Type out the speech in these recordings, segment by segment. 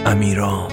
امیرام.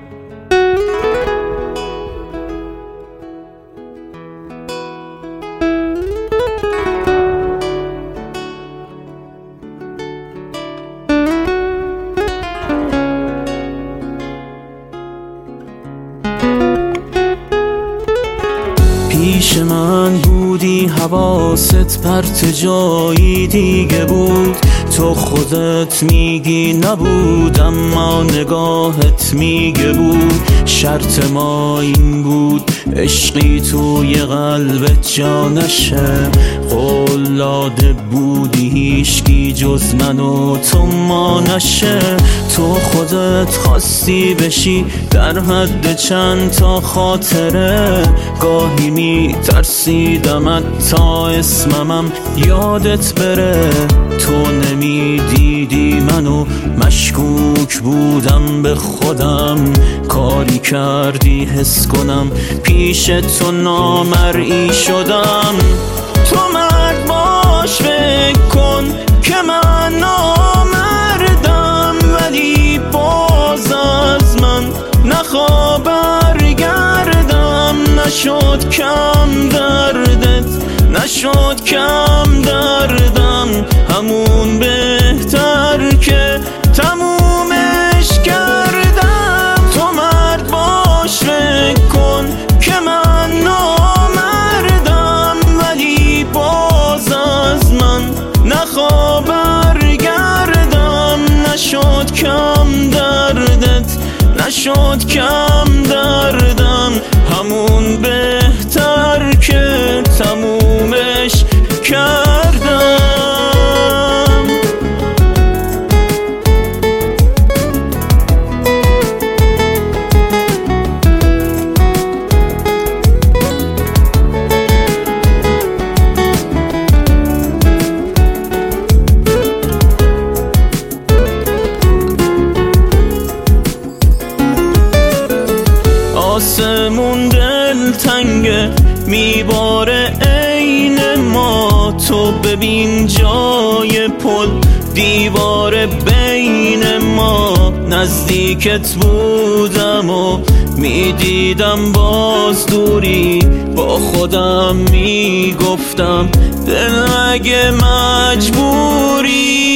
پیش من بودی حواست پرت جایی دیگه بود، تو خودت میگی نبود اما نگاهت میگه بود. شرط ما این بود عشقی توی قلبت جا نشه، قول داده بودی هیچکی جز من و تو ما نشه. تو خودت خواستی بشی در حد چند تا خاطره، گاهی میترسیدم تا اسممم یادت بره. تو نمیدیدی منو مشکوک بودم به خودم، کاری کردی حس کنم پیش تو نامرئی شدم. تو مرد باش فکر کن که من نامردم، ولی باز از من نخوا برگردم. نشد کم دردت، نشد کم دردم، همون بهتر که تمومش کردم. تو مرد باش فکر کن که من نامردم، ولی باز از من نخوا برگردم. نشد کم دردت، نشد کم دردم، همون بهتر که تمومش کردم. آسمون دل تنگه میباره عین ما، تو ببین جای پل دیوار بین ما. نزدیکت بودم و میدیدم باز دوری، با خودم میگفتم دل اگه مجبوری.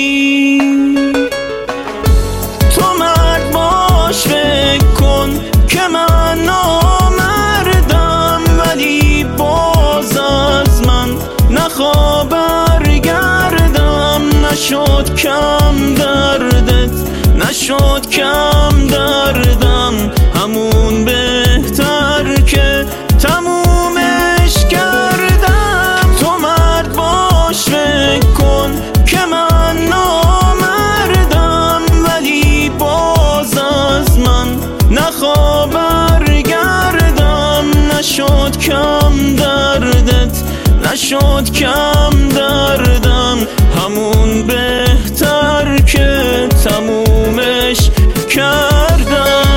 تو مرد باش فکر کن که من نامردم، ولی باز از من نخوا برگردم. نشد کم دردت، نشد کم دردم، همون بهتر که تمومش کردم. تو مرد باش فکر کن که من نامردم، ولی باز از من نخوا برگردم. نشد کم دردت، نشد کم دردم، همون بهتر که تمومش کردم.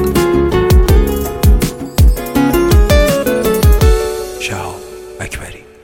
شهاب اکبری.